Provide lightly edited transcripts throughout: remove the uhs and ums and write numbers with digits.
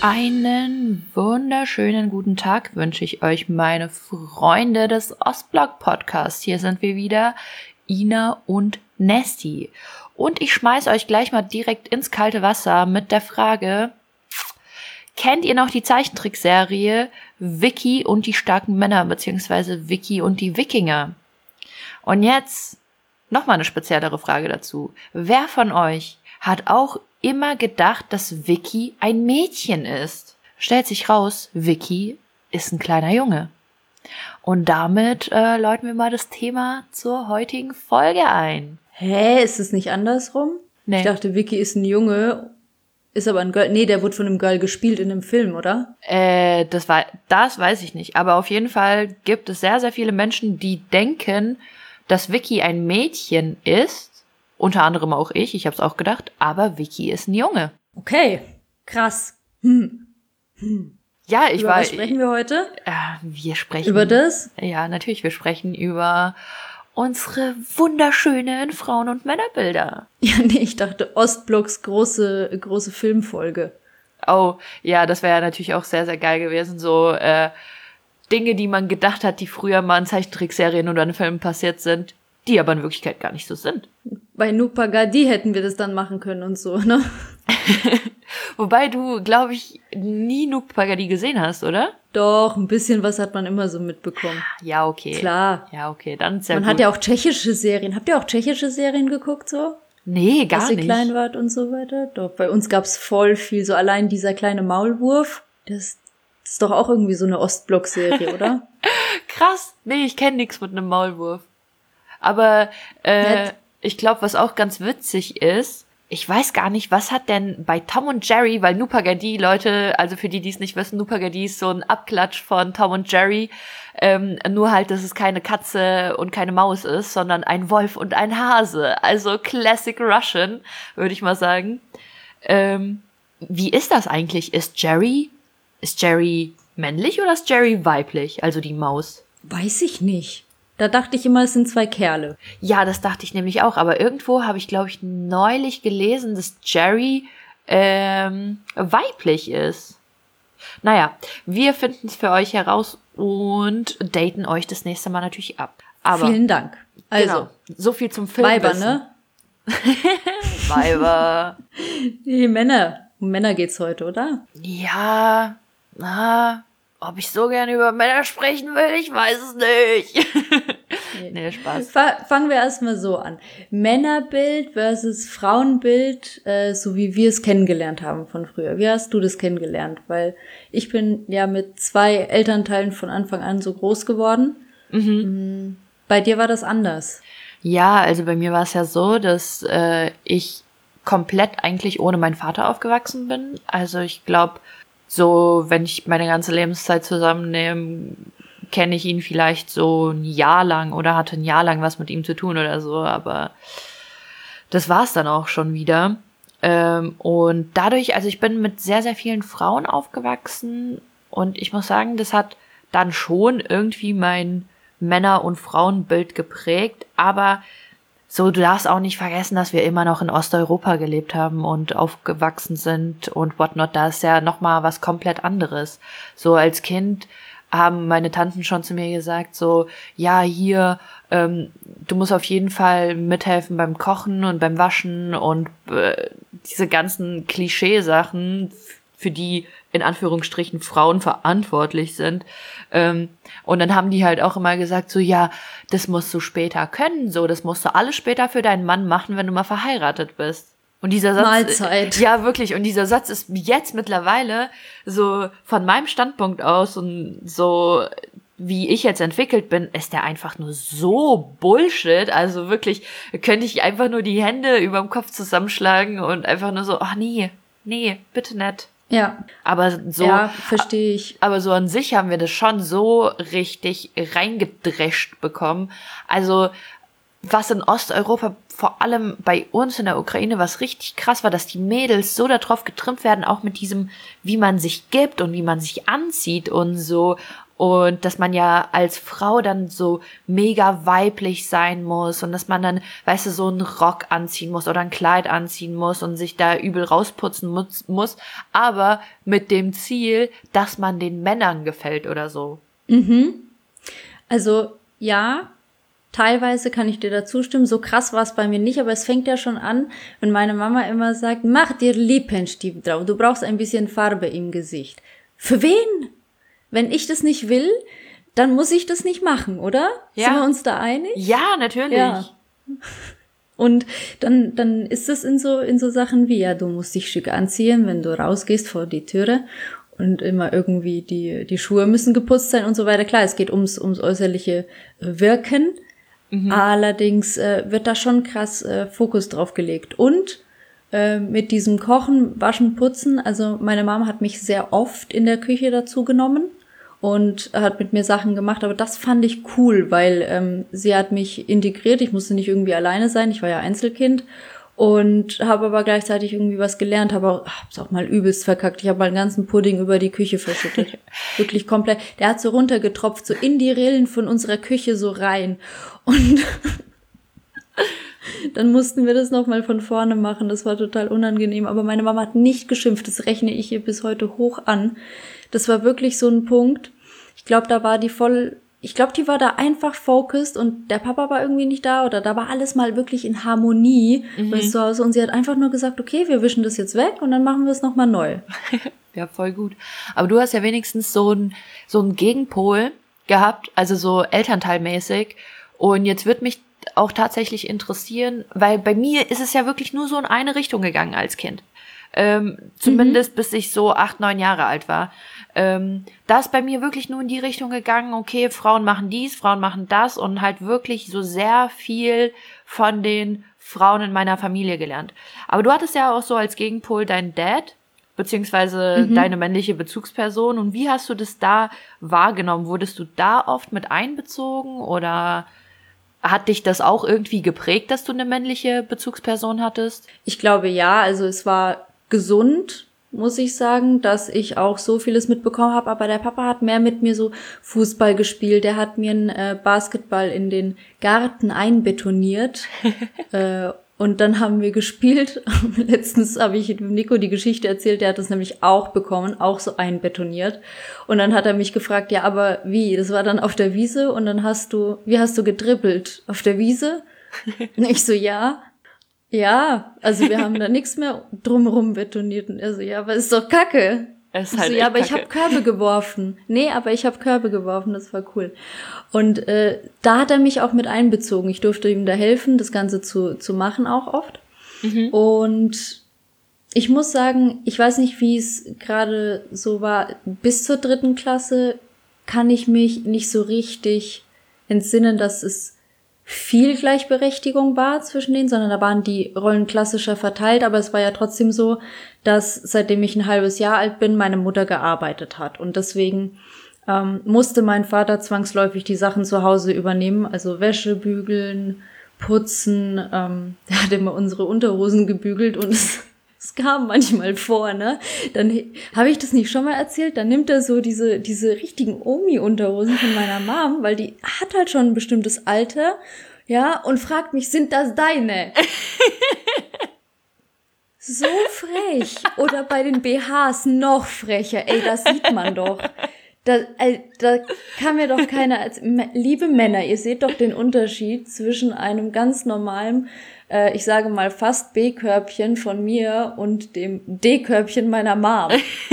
Einen wunderschönen guten Tag wünsche ich euch, meine Freunde des Ostblock-Podcasts. Hier sind wir wieder, Ina und Nesti. Und ich schmeiß euch gleich mal direkt ins kalte Wasser mit der Frage: Kennt ihr noch die Zeichentrickserie Vicky und die starken Männer bzw. Vicky und die Wikinger? Und jetzt nochmal eine speziellere Frage dazu. Wer von euch hat auch immer gedacht, dass Vicky ein Mädchen ist? Stellt sich raus, Vicky ist ein kleiner Junge. Und damit läuten wir mal das Thema zur heutigen Folge ein. Hä, ist es nicht andersrum? Nee. Ich dachte, Vicky ist ein Junge, ist aber ein Girl. Nee, der wurde von einem Girl gespielt in einem Film, oder? Das weiß ich nicht. Aber auf jeden Fall gibt es sehr, sehr viele Menschen, die denken, dass Vicky ein Mädchen ist. Unter anderem auch ich habe es auch gedacht, aber Vicky ist ein Junge. Okay, krass. Ja, Über was sprechen wir heute? Wir sprechen Über das? Ja, natürlich, wir sprechen über unsere wunderschönen Frauen- und Männerbilder. Ja, nee, ich dachte Ostblocks große Filmfolge. Oh, ja, das wäre ja natürlich auch sehr, sehr geil gewesen. So Dinge, die man gedacht hat, die früher mal in Zeichentrickserien oder in Filmen passiert sind, die aber in Wirklichkeit gar nicht so sind. Bei Nupagadi hätten wir das dann machen können und so, ne? Wobei du, glaube ich, nie Nupagadi gesehen hast, oder? Doch, ein bisschen was hat man immer so mitbekommen. Ja, okay. Klar. Ja, okay, dann sehr Man gut. hat ja auch tschechische Serien. Habt ihr auch tschechische Serien geguckt, so? Nee, gar Als ihr nicht. klein wart und so weiter? Doch, bei uns gab's voll viel. So allein dieser kleine Maulwurf, das ist doch auch irgendwie so eine Ostblock-Serie, oder? Krass. Nee, ich kenne nichts mit einem Maulwurf. Aber ich glaube, was auch ganz witzig ist, ich weiß gar nicht, was hat denn bei Tom und Jerry, weil Nupagadi, Leute, also für die, die es nicht wissen, Nupagadi ist so ein Abklatsch von Tom und Jerry, nur halt, dass es keine Katze und keine Maus ist, sondern ein Wolf und ein Hase. Also Classic Russian, würde ich mal sagen. Wie ist das eigentlich? Ist Jerry männlich oder ist Jerry weiblich, also die Maus? Weiß ich nicht. Da dachte ich immer, es sind zwei Kerle. Ja, das dachte ich nämlich auch, aber irgendwo habe ich, glaube ich, neulich gelesen, dass Jerry weiblich ist. Naja, wir finden es für euch heraus und daten euch das nächste Mal natürlich ab. Aber vielen Dank. Also, genau, so viel zum Film. Weiber, ne? Weiber. Die Männer. Um Männer geht's heute, oder? Ja, ob ich so gerne über Männer sprechen will, ich weiß es nicht. Nee, Spaß. Fangen wir erstmal so an. Männerbild versus Frauenbild, so wie wir es kennengelernt haben von früher. Wie hast du das kennengelernt? Weil ich bin ja mit 2 Elternteilen von Anfang an so groß geworden. Bei dir war das anders. Ja, also bei mir war es ja so, dass ich komplett eigentlich ohne meinen Vater aufgewachsen bin. Also ich glaube, so, wenn ich meine ganze Lebenszeit zusammennehme, kenne ich ihn vielleicht so ein Jahr lang oder hatte ein Jahr lang was mit ihm zu tun oder so, aber das war's dann auch schon wieder. Und dadurch, also ich bin mit sehr, sehr vielen Frauen aufgewachsen und ich muss sagen, das hat dann schon irgendwie mein Männer- und Frauenbild geprägt, aber so, du darfst auch nicht vergessen, dass wir immer noch in Osteuropa gelebt haben und aufgewachsen sind und whatnot. Da ist ja nochmal was komplett anderes. So als Kind haben meine Tanten schon zu mir gesagt, so, ja, hier, du musst auf jeden Fall mithelfen beim Kochen und beim Waschen und diese ganzen Klischeesachen, für die in Anführungsstrichen Frauen verantwortlich sind. Und dann haben die halt auch immer gesagt, so, ja, das musst du später können, so, das musst du alles später für deinen Mann machen, wenn du mal verheiratet bist. Und dieser Satz, Mahlzeit. Ja, wirklich, und dieser Satz ist jetzt mittlerweile so von meinem Standpunkt aus und so wie ich jetzt entwickelt bin, ist der einfach nur so Bullshit. Also wirklich, könnte ich einfach nur die Hände überm Kopf zusammenschlagen und einfach nur so, ach nee, bitte nicht. Ja. Aber so, ja, verstehe ich. Aber so an sich haben wir das schon so richtig reingedrescht bekommen. Also, was in Osteuropa, vor allem bei uns in der Ukraine, was richtig krass war, dass die Mädels so darauf getrimmt werden, auch mit diesem, wie man sich gibt und wie man sich anzieht und so. Und dass man ja als Frau dann so mega weiblich sein muss und dass man dann, weißt du, so einen Rock anziehen muss oder ein Kleid anziehen muss und sich da übel rausputzen muss, aber mit dem Ziel, dass man den Männern gefällt oder so. Also ja, teilweise kann ich dir da zustimmen. So krass war es bei mir nicht, aber es fängt ja schon an, wenn meine Mama immer sagt, mach dir Lippenstift drauf, du brauchst ein bisschen Farbe im Gesicht. Für wen? Wenn ich das nicht will, dann muss ich das nicht machen, oder? Ja. Sind wir uns da einig? Ja, natürlich. Ja. Und dann ist es in so Sachen wie, ja, du musst dich schick anziehen, wenn du rausgehst vor die Türe und immer irgendwie die Schuhe müssen geputzt sein und so weiter. Klar, es geht ums äußerliche Wirken. Allerdings wird da schon krass Fokus drauf gelegt. Und mit diesem Kochen, Waschen, Putzen, also meine Mama hat mich sehr oft in der Küche dazu genommen und hat mit mir Sachen gemacht, aber das fand ich cool, weil sie hat mich integriert, ich musste nicht irgendwie alleine sein, ich war ja Einzelkind und habe aber gleichzeitig irgendwie was gelernt, hab's auch mal übelst verkackt, ich habe mal einen ganzen Pudding über die Küche verschüttet, wirklich komplett, der hat so runtergetropft, so in die Rillen von unserer Küche so rein und dann mussten wir das nochmal von vorne machen, das war total unangenehm, aber meine Mama hat nicht geschimpft, das rechne ich ihr bis heute hoch an. Das war wirklich so ein Punkt, ich glaube, da war die die war da einfach focused und der Papa war irgendwie nicht da oder da war alles mal wirklich in Harmonie zu Hause und sie hat einfach nur gesagt, okay, wir wischen das jetzt weg und dann machen wir es nochmal neu. Ja, voll gut. Aber du hast ja wenigstens so einen Gegenpol gehabt, also so elternteilmäßig und jetzt wird mich auch tatsächlich interessieren, weil bei mir ist es ja wirklich nur so in eine Richtung gegangen als Kind. Zumindest bis ich so 8, 9 Jahre alt war. Da ist bei mir wirklich nur in die Richtung gegangen, okay, Frauen machen dies, Frauen machen das und halt wirklich so sehr viel von den Frauen in meiner Familie gelernt. Aber du hattest ja auch so als Gegenpol deinen Dad, beziehungsweise deine männliche Bezugsperson. Und wie hast du das da wahrgenommen? Wurdest du da oft mit einbezogen oder hat dich das auch irgendwie geprägt, dass du eine männliche Bezugsperson hattest? Ich glaube ja, also es war gesund, muss ich sagen, dass ich auch so vieles mitbekommen habe, aber der Papa hat mehr mit mir so Fußball gespielt, der hat mir einen Basketball in den Garten einbetoniert und dann haben wir gespielt. Letztens habe ich Nico die Geschichte erzählt, der hat das nämlich auch bekommen, auch so einbetoniert und dann hat er mich gefragt, ja, aber wie? Das war dann auf der Wiese und dann wie hast du gedribbelt? Auf der Wiese? Und ich so, ja, also wir haben da nichts mehr drumherum betoniert. Und er so, ja, aber ist doch Kacke. Es ist halt so, ja, aber Kacke. ich habe Körbe geworfen. Nee, aber ich habe Körbe geworfen, das war cool. Und da hat er mich auch mit einbezogen. Ich durfte ihm da helfen, das Ganze zu machen auch oft. Und ich muss sagen, ich weiß nicht, wie es gerade so war. Bis zur 3. Klasse kann ich mich nicht so richtig entsinnen, dass es viel Gleichberechtigung war zwischen denen, sondern da waren die Rollen klassischer verteilt, aber es war ja trotzdem so, dass seitdem ich ein halbes Jahr alt bin, meine Mutter gearbeitet hat und deswegen musste mein Vater zwangsläufig die Sachen zu Hause übernehmen, also Wäsche bügeln, putzen, der hat immer unsere Unterhosen gebügelt und es kam manchmal vor, ne? Dann habe ich das nicht schon mal erzählt, dann nimmt er so diese richtigen Omi-Unterhosen von meiner Mom, weil die hat halt schon ein bestimmtes Alter, ja, und fragt mich, sind das deine? So frech. Oder bei den BHs noch frecher. Ey, das sieht man doch. Da kann mir doch keiner liebe Männer, ihr seht doch den Unterschied zwischen einem ganz normalen, ich sage mal fast B-Körbchen von mir und dem D-Körbchen meiner Mom.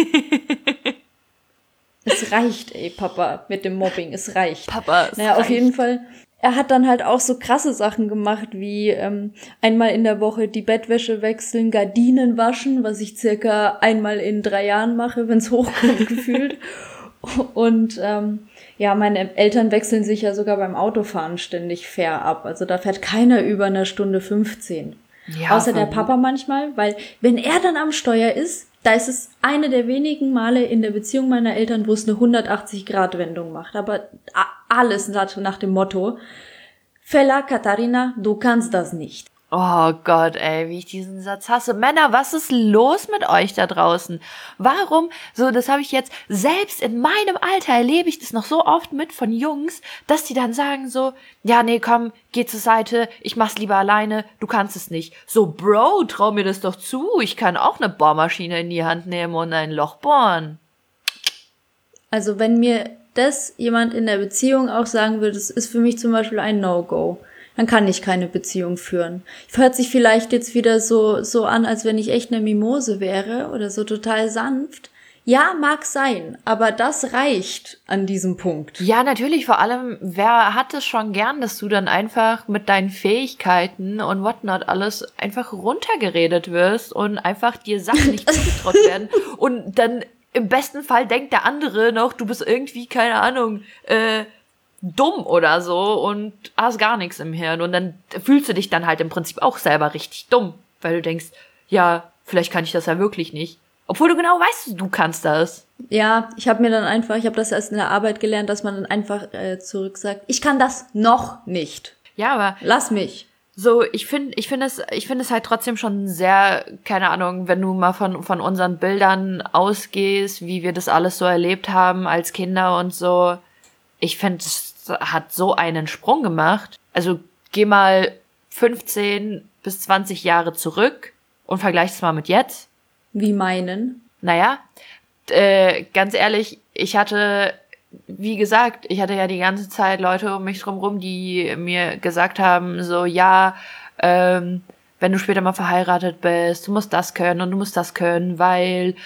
Es reicht, ey, Papa, mit dem Mobbing, es reicht. Papa, es reicht. Auf jeden Fall. Er hat dann halt auch so krasse Sachen gemacht, wie einmal in der Woche die Bettwäsche wechseln, Gardinen waschen, was ich circa einmal in 3 Jahren mache, wenn's hochkommt, gefühlt. Und meine Eltern wechseln sich ja sogar beim Autofahren ständig fair ab. Also da fährt keiner über 1:15. Ja, außer der Papa manchmal, weil wenn er dann am Steuer ist, da ist es eine der wenigen Male in der Beziehung meiner Eltern, wo es eine 180-Grad-Wendung macht. Aber alles nach dem Motto, Fela, Katharina, du kannst das nicht. Oh Gott, ey, wie ich diesen Satz hasse. Männer, was ist los mit euch da draußen? Warum? So, das habe ich jetzt, selbst in meinem Alter erlebe ich das noch so oft mit von Jungs, dass die dann sagen so, ja, nee, komm, geh zur Seite, ich mach's lieber alleine, du kannst es nicht. So, Bro, trau mir das doch zu, ich kann auch eine Bohrmaschine in die Hand nehmen und ein Loch bohren. Also wenn mir das jemand in der Beziehung auch sagen würde, das ist für mich zum Beispiel ein No-Go, dann kann ich keine Beziehung führen. Hört sich vielleicht jetzt wieder so an, als wenn ich echt eine Mimose wäre oder so total sanft. Ja, mag sein, aber das reicht an diesem Punkt. Ja, natürlich, vor allem, wer hat es schon gern, dass du dann einfach mit deinen Fähigkeiten und whatnot alles einfach runtergeredet wirst und einfach dir Sachen nicht zugetraut werden und dann im besten Fall denkt der andere noch, du bist irgendwie, keine Ahnung, dumm oder so und hast gar nichts im Hirn. Und dann fühlst du dich dann halt im Prinzip auch selber richtig dumm, weil du denkst, ja, vielleicht kann ich das ja wirklich nicht. Obwohl du genau weißt, du kannst das. Ja, ich habe das erst in der Arbeit gelernt, dass man dann einfach zurück sagt, ich kann das noch nicht. Ja, aber lass mich. So, ich finde es halt trotzdem schon sehr, keine Ahnung, wenn du mal von unseren Bildern ausgehst, wie wir das alles so erlebt haben als Kinder und so. Ich finde, es hat so einen Sprung gemacht. Also geh mal 15 bis 20 Jahre zurück und vergleich es mal mit jetzt. Wie meinen? Naja, ganz ehrlich, wie gesagt, ich hatte ja die ganze Zeit Leute um mich drumherum, die mir gesagt haben, so, ja, wenn du später mal verheiratet bist, du musst das können und du musst das können, weil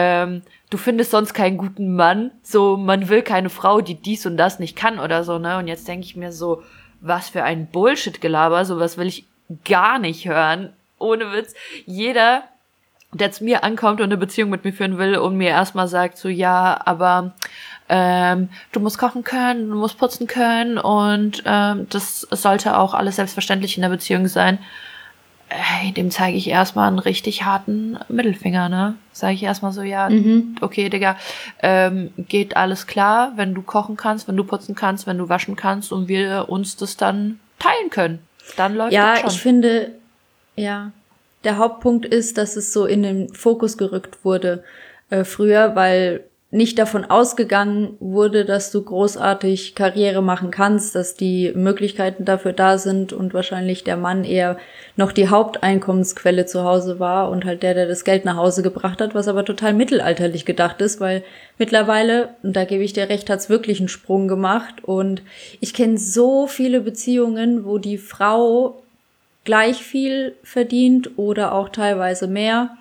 du findest sonst keinen guten Mann. So, man will keine Frau, die dies und das nicht kann oder so, ne? Und jetzt denke ich mir so, was für ein Bullshit-Gelaber, sowas will ich gar nicht hören. Ohne Witz. Jeder, der zu mir ankommt und eine Beziehung mit mir führen will und mir erstmal sagt so, ja, aber du musst kochen können, du musst putzen können und das sollte auch alles selbstverständlich in der Beziehung sein. Hey, dem zeige ich erstmal einen richtig harten Mittelfinger, ne? Sage ich erstmal so, ja, okay, Digga, geht alles klar, wenn du kochen kannst, wenn du putzen kannst, wenn du waschen kannst und wir uns das dann teilen können. Dann läuft das schon. Ja, ich finde, ja, der Hauptpunkt ist, dass es so in den Fokus gerückt wurde früher, weil nicht davon ausgegangen wurde, dass du großartig Karriere machen kannst, dass die Möglichkeiten dafür da sind und wahrscheinlich der Mann eher noch die Haupteinkommensquelle zu Hause war und halt der das Geld nach Hause gebracht hat, was aber total mittelalterlich gedacht ist, weil mittlerweile, und da gebe ich dir recht, hat's wirklich einen Sprung gemacht und ich kenne so viele Beziehungen, wo die Frau gleich viel verdient oder auch teilweise mehr.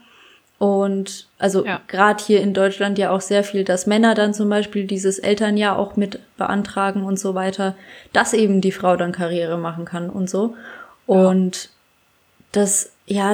Und also gerade hier in Deutschland ja auch sehr viel, dass Männer dann zum Beispiel dieses Elternjahr auch mit beantragen und so weiter, dass eben die Frau dann Karriere machen kann und so. Und das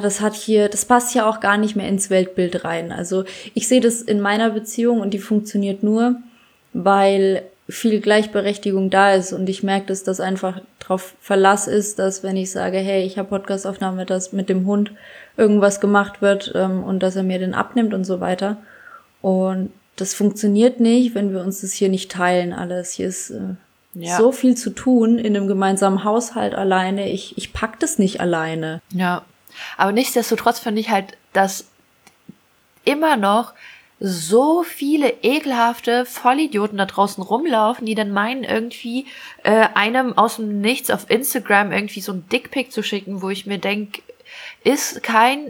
passt ja auch gar nicht mehr ins Weltbild rein. Also ich sehe das in meiner Beziehung und die funktioniert nur, weil viel Gleichberechtigung da ist und ich merke, dass das einfach drauf Verlass ist, dass wenn ich sage, hey, ich habe Podcastaufnahme, dass mit dem Hund irgendwas gemacht wird und dass er mir den abnimmt und so weiter. Und das funktioniert nicht, wenn wir uns das hier nicht teilen alles. Hier ist so viel zu tun in einem gemeinsamen Haushalt alleine. Ich pack das nicht alleine. Ja, aber nichtsdestotrotz finde ich halt, dass immer noch so viele ekelhafte Vollidioten da draußen rumlaufen, die dann meinen, irgendwie einem aus dem Nichts auf Instagram irgendwie so ein Dickpic zu schicken, wo ich mir denke, ist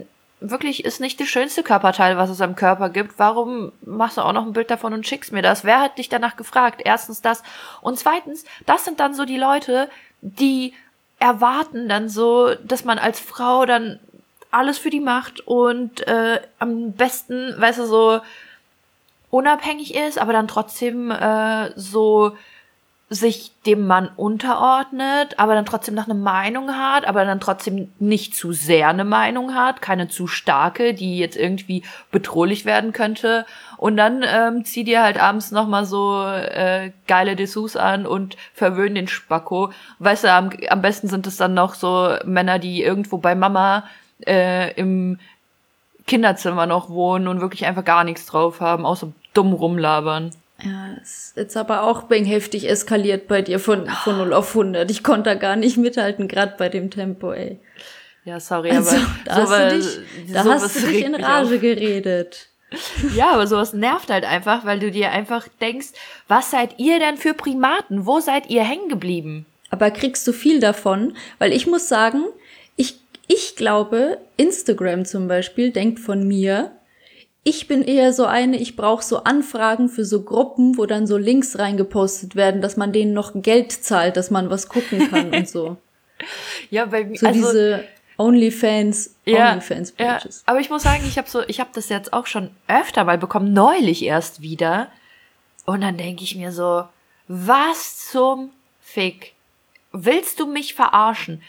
nicht das schönste Körperteil, was es am Körper gibt. Warum machst du auch noch ein Bild davon und schickst mir das? Wer hat dich danach gefragt? Erstens das. Und zweitens, das sind dann so die Leute, die erwarten dann so, dass man als Frau dann alles für die macht und am besten, weißt du, so unabhängig ist, aber dann trotzdem so sich dem Mann unterordnet, aber dann trotzdem noch eine Meinung hat, aber dann trotzdem nicht zu sehr eine Meinung hat, keine zu starke, die jetzt irgendwie bedrohlich werden könnte. Und dann zieh dir halt abends nochmal so geile Dessous an und verwöhn den Spacko. Weißt du, am besten sind es dann noch so Männer, die irgendwo bei Mama im Kinderzimmer noch wohnen und wirklich einfach gar nichts drauf haben, außer dumm rumlabern. Ja, ist jetzt aber auch heftig eskaliert bei dir von 0 auf 100. Ich konnte da gar nicht mithalten, gerade bei dem Tempo, ey. Ja, sorry, Also, aber da hast du dich in Rage geredet. Ja, aber sowas nervt halt einfach, weil du dir einfach denkst, was seid ihr denn für Primaten? Wo seid ihr hängen geblieben? Aber kriegst du viel davon? Weil ich muss sagen, ich glaube, Instagram zum Beispiel denkt von mir, ich bin eher so eine, ich brauche so Anfragen für so Gruppen, wo dann so Links reingepostet werden, dass man denen noch Geld zahlt, dass man was gucken kann und so. Ja, bei mir, so diese OnlyFans Pages. Ja, aber ich muss sagen, ich habe das jetzt auch schon öfter mal bekommen, neulich erst wieder. Und dann denke ich mir so, was zum Fick? Willst du mich verarschen?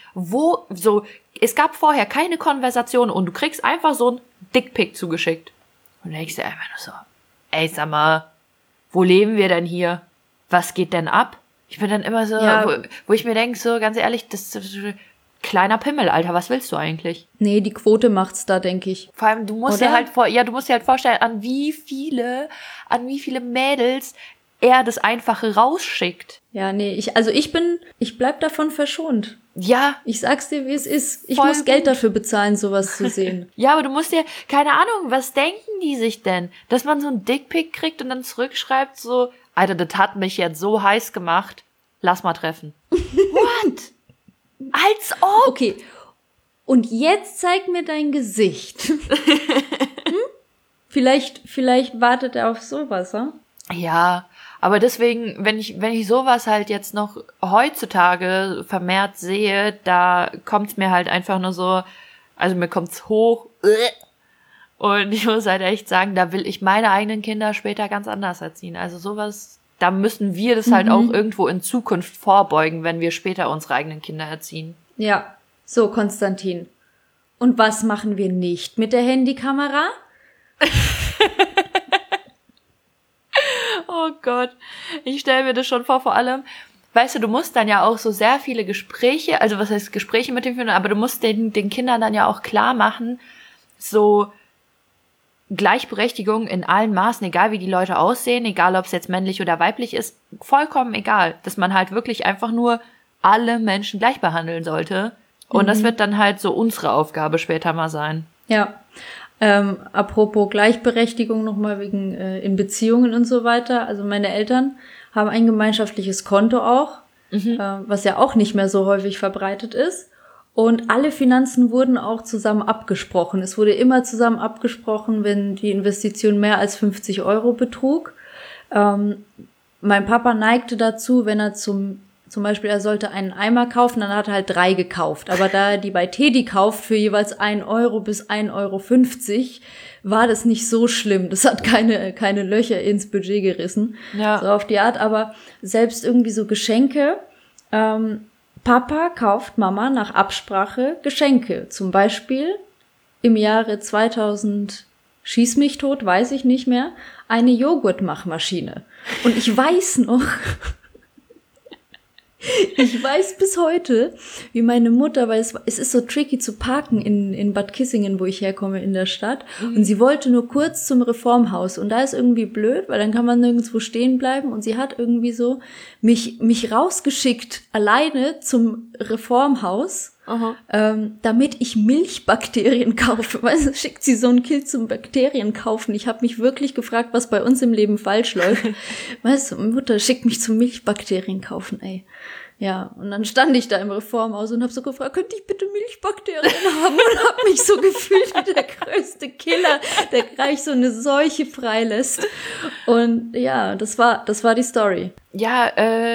Es gab vorher keine Konversation und du kriegst einfach so ein Dickpick zugeschickt. Und dann denkst du einfach nur so, ey, sag mal, wo leben wir denn hier? Was geht denn ab? Ich bin dann immer so, wo ich mir denke, so ganz ehrlich, das ist kleiner Pimmel, Alter, was willst du eigentlich? Nee, die Quote macht's da, denke ich. Vor allem, du musst dir halt vorstellen, an wie viele Mädels er das Einfache rausschickt. Ja, nee, ich bleib davon verschont. Ja. Ich sag's dir, wie es ist. Ich muss Geld dafür bezahlen, sowas zu sehen. Ja, aber du musst dir, keine Ahnung, was denken die sich denn? Dass man so einen Dickpick kriegt und dann zurückschreibt so, Alter, das hat mich jetzt so heiß gemacht, lass mal treffen. What? Als ob! Okay, und jetzt zeig mir dein Gesicht. Vielleicht wartet er auf sowas, hm? Ja, aber deswegen, wenn ich sowas halt jetzt noch heutzutage vermehrt sehe, da kommt's mir halt einfach nur so, also mir kommt's hoch. Und ich muss halt echt sagen, da will ich meine eigenen Kinder später ganz anders erziehen. Also sowas, da müssen wir das halt auch irgendwo in Zukunft vorbeugen, wenn wir später unsere eigenen Kinder erziehen. Ja, so Konstantin. Und was machen wir nicht mit der Handykamera? Oh Gott, ich stelle mir das schon vor allem, weißt du musst dann ja auch so sehr viele Gespräche, also was heißt Gespräche mit den Kindern, aber du musst den Kindern dann ja auch klar machen, so Gleichberechtigung in allen Maßen, egal wie die Leute aussehen, egal ob es jetzt männlich oder weiblich ist, vollkommen egal, dass man halt wirklich einfach nur alle Menschen gleich behandeln sollte. Und das wird dann halt so unsere Aufgabe später mal sein. Ja. Apropos Gleichberechtigung nochmal wegen in Beziehungen und so weiter. Also meine Eltern haben ein gemeinschaftliches Konto auch, was ja auch nicht mehr so häufig verbreitet ist. Und alle Finanzen wurden auch zusammen abgesprochen. Es wurde immer zusammen abgesprochen, wenn die Investition mehr als 50 Euro betrug. Mein Papa neigte dazu, wenn er zum Beispiel, er sollte einen Eimer kaufen, dann hat er halt 3 gekauft. Aber da er die bei Teddy kauft für jeweils 1 Euro bis 1,50 Euro, war das nicht so schlimm. Das hat keine Löcher ins Budget gerissen. Ja. So auf die Art. Aber selbst irgendwie so Geschenke, Papa kauft Mama nach Absprache Geschenke. Zum Beispiel im Jahre 2000, schieß mich tot, weiß ich nicht mehr, eine Joghurtmachmaschine. Und ich weiß noch... Ich weiß bis heute, wie meine Mutter, weil es ist so tricky zu parken in Bad Kissingen, wo ich herkomme in der Stadt. Und sie wollte nur kurz zum Reformhaus. Und da ist irgendwie blöd, weil dann kann man nirgendwo stehen bleiben. Und sie hat irgendwie so mich rausgeschickt, alleine zum Reformhaus, damit ich Milchbakterien kaufe. Weißt du, schickt sie so ein Kind zum Bakterien kaufen. Ich habe mich wirklich gefragt, was bei uns im Leben falsch läuft. Weißt du, Mutter schickt mich zum Milchbakterien kaufen, ey. Ja, und dann stand ich da im Reformhaus und habe so gefragt, könnte ich bitte Milchbakterien haben? Und habe mich so gefühlt wie der größte Killer, der gleich so eine Seuche freilässt. Und ja, das war die Story. Ja,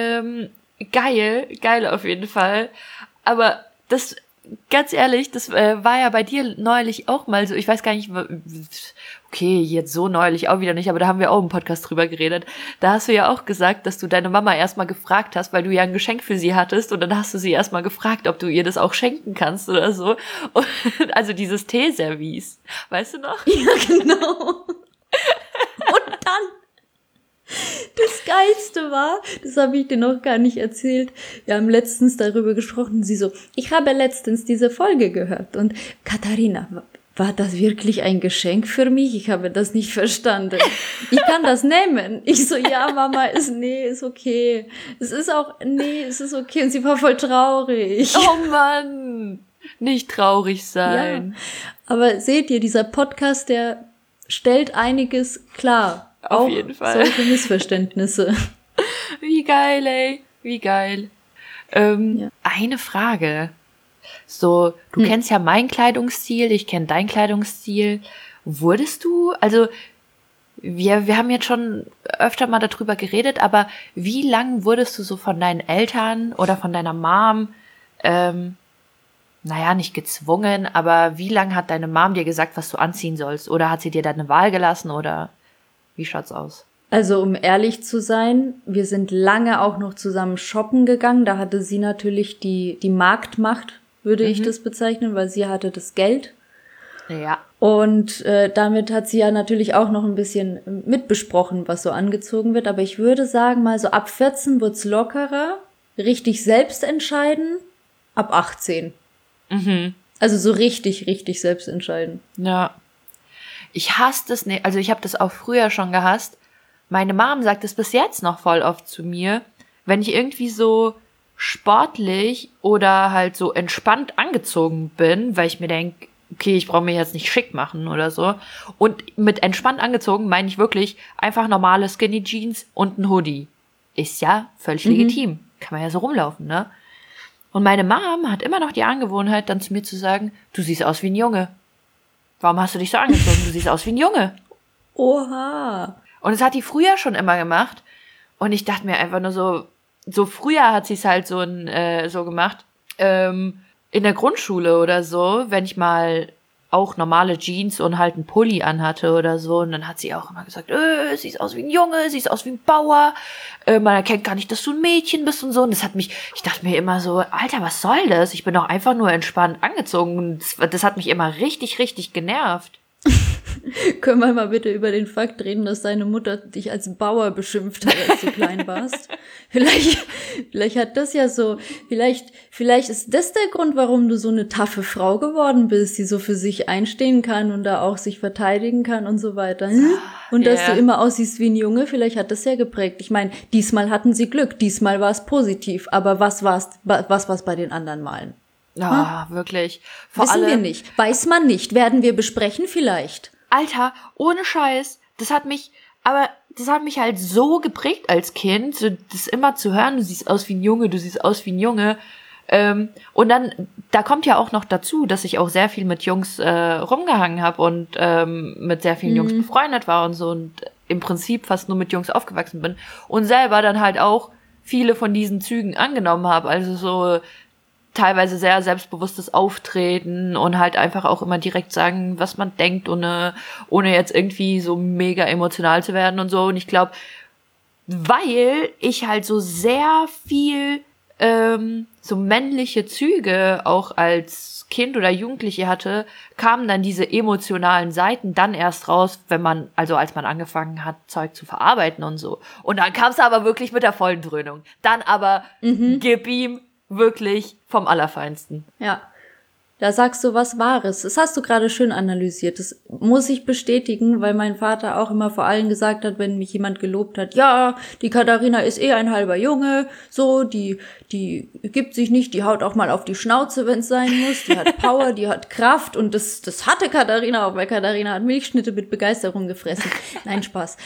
geil auf jeden Fall. Aber das, ganz ehrlich, das war ja bei dir neulich auch mal so, ich weiß gar nicht, okay, jetzt so neulich auch wieder nicht, aber da haben wir auch im Podcast drüber geredet. Da hast du ja auch gesagt, dass du deine Mama erstmal gefragt hast, weil du ja ein Geschenk für sie hattest und dann hast du sie erstmal gefragt, ob du ihr das auch schenken kannst oder so. Und, also dieses Teeservice, weißt du noch? Ja, genau. Und dann das Geilste war, das habe ich dir noch gar nicht erzählt, wir haben letztens darüber gesprochen, sie so, ich habe letztens diese Folge gehört und Katharina, war das wirklich ein Geschenk für mich? Ich habe das nicht verstanden. Ich kann das nehmen. Ich so, ja, Mama, ist okay. Es ist okay. Und sie war voll traurig. Oh Mann. Nicht traurig sein. Ja, aber seht ihr, dieser Podcast, der stellt einiges klar. Auf jeden Fall. Solche Missverständnisse. Wie geil, ey. Wie geil. Eine Frage. So, du kennst ja meinen Kleidungsstil, ich kenne deinen Kleidungsstil. Wurdest du, also wir haben jetzt schon öfter mal darüber geredet, aber wie lang wurdest du so von deinen Eltern oder von deiner Mom, nicht gezwungen, aber wie lang hat deine Mom dir gesagt, was du anziehen sollst? Oder hat sie dir deine Wahl gelassen oder wie schaut's aus? Also um ehrlich zu sein, wir sind lange auch noch zusammen shoppen gegangen. Da hatte sie natürlich die Marktmacht, würde ich das bezeichnen, weil sie hatte das Geld. Ja. Und damit hat sie ja natürlich auch noch ein bisschen mitbesprochen, was so angezogen wird. Aber ich würde sagen, mal so ab 14 wird's lockerer, richtig selbst entscheiden, ab 18. Also so richtig selbst entscheiden. Ja. Ich hasse das nicht, also ich habe das auch früher schon gehasst. Meine Mom sagt es bis jetzt noch voll oft zu mir, wenn ich irgendwie so sportlich oder halt so entspannt angezogen bin, weil ich mir denke, okay, ich brauche mir jetzt nicht schick machen oder so. Und mit entspannt angezogen meine ich wirklich einfach normale Skinny Jeans und ein Hoodie. Ist ja völlig legitim. Kann man ja so rumlaufen, ne? Und meine Mom hat immer noch die Angewohnheit, dann zu mir zu sagen, du siehst aus wie ein Junge. Warum hast du dich so angezogen? Du siehst aus wie ein Junge. Oha. Und das hat die früher schon immer gemacht. Und ich dachte mir einfach nur so früher hat sie es halt so gemacht, in der Grundschule oder so, wenn ich mal auch normale Jeans und halt einen Pulli anhatte oder so. Und dann hat sie auch immer gesagt, siehst aus wie ein Junge, siehst aus wie ein Bauer. Man erkennt gar nicht, dass du ein Mädchen bist und so. Und ich dachte mir immer so, Alter, was soll das? Ich bin doch einfach nur entspannt angezogen. Und das hat mich immer richtig, richtig genervt. Können wir mal bitte über den Fakt reden, dass deine Mutter dich als Bauer beschimpft hat, als du klein warst? Vielleicht hat das ja so, vielleicht ist das der Grund, warum du so eine taffe Frau geworden bist, die so für sich einstehen kann und da auch sich verteidigen kann und so weiter. Und dass du immer aussiehst wie ein Junge, vielleicht hat das ja geprägt. Ich meine, diesmal hatten sie Glück, diesmal war es positiv, aber was war's bei den anderen Malen? Ja, wirklich. Wissen wir nicht. Weiß man nicht. Werden wir besprechen vielleicht. Alter, ohne Scheiß, das hat mich halt so geprägt als Kind, so das immer zu hören, du siehst aus wie ein Junge, du siehst aus wie ein Junge. Und dann, da kommt ja auch noch dazu, dass ich auch sehr viel mit Jungs rumgehangen habe und mit sehr vielen Jungs befreundet war und so und im Prinzip fast nur mit Jungs aufgewachsen bin und selber dann halt auch viele von diesen Zügen angenommen habe, also so teilweise sehr selbstbewusstes Auftreten und halt einfach auch immer direkt sagen, was man denkt, ohne jetzt irgendwie so mega emotional zu werden und so. Und ich glaube, weil ich halt so sehr viel so männliche Züge auch als Kind oder Jugendliche hatte, kamen dann diese emotionalen Seiten dann erst raus, als man angefangen hat, Zeug zu verarbeiten und so. Und dann kam es aber wirklich mit der vollen Dröhnung. Dann aber gib ihm wirklich vom Allerfeinsten. Ja, da sagst du was Wahres. Das hast du gerade schön analysiert. Das muss ich bestätigen, weil mein Vater auch immer vor allem gesagt hat, wenn mich jemand gelobt hat, ja, die Katharina ist ein halber Junge, so, die gibt sich nicht, die haut auch mal auf die Schnauze, wenn es sein muss, die hat Power, die hat Kraft und das hatte Katharina auch, weil Katharina hat Milchschnitte mit Begeisterung gefressen. Nein, Spaß.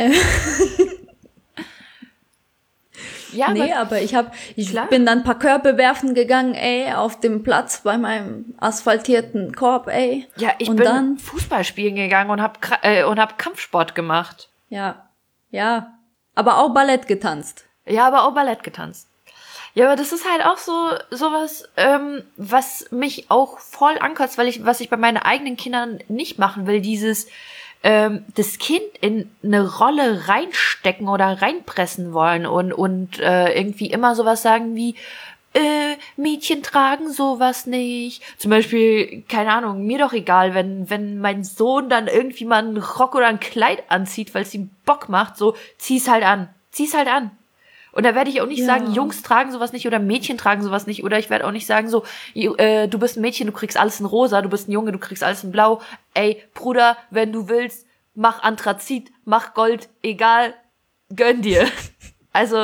Ja, aber ich bin dann ein paar Körbe werfen gegangen, auf dem Platz bei meinem asphaltierten Korb, Ja, ich bin dann Fußball spielen gegangen und hab Kampfsport gemacht. Ja, aber auch Ballett getanzt. Ja, aber das ist halt auch sowas, was mich auch voll ankotzt, was ich bei meinen eigenen Kindern nicht machen will, dieses das Kind in eine Rolle reinstecken oder reinpressen wollen und irgendwie immer sowas sagen wie Mädchen tragen sowas nicht. Zum Beispiel, keine Ahnung, mir doch egal, wenn mein Sohn dann irgendwie mal einen Rock oder ein Kleid anzieht, weil es ihm Bock macht, so zieh's halt an. Und da werde ich auch nicht sagen, Jungs tragen sowas nicht oder Mädchen tragen sowas nicht. Oder ich werde auch nicht sagen so, du bist ein Mädchen, du kriegst alles in rosa, du bist ein Junge, du kriegst alles in blau. Ey, Bruder, wenn du willst, mach Anthrazit, mach Gold, egal, gönn dir. Also,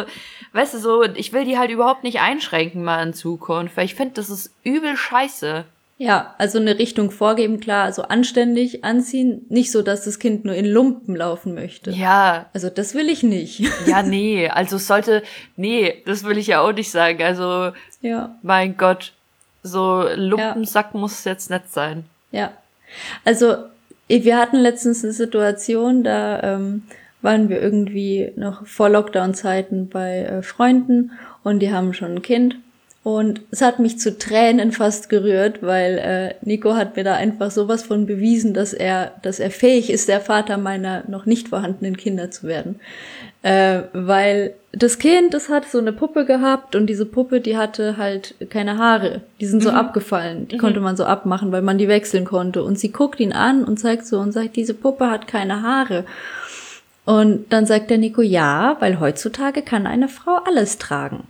weißt du, so, ich will die halt überhaupt nicht einschränken mal in Zukunft, weil ich finde, das ist übel scheiße. Ja, also eine Richtung vorgeben, klar, also anständig anziehen, nicht so, dass das Kind nur in Lumpen laufen möchte. Ja. Also das will ich nicht. Ja, nee, also es sollte, nee, das will ich ja auch nicht sagen, also, ja. Mein Gott, so Lumpensack muss es jetzt nicht sein. Ja, also wir hatten letztens eine Situation, da waren wir irgendwie noch vor Lockdown-Zeiten bei Freunden und die haben schon ein Kind. Und es hat mich zu Tränen fast gerührt, weil Nico hat mir da einfach sowas von bewiesen, dass er fähig ist, der Vater meiner noch nicht vorhandenen Kinder zu werden. Weil das Kind, das hat so eine Puppe gehabt und diese Puppe, die hatte halt keine Haare. Die sind so abgefallen. Die konnte man so abmachen, weil man die wechseln konnte. Und sie guckt ihn an und zeigt so und sagt, diese Puppe hat keine Haare. Und dann sagt der Nico, ja, weil heutzutage kann eine Frau alles tragen.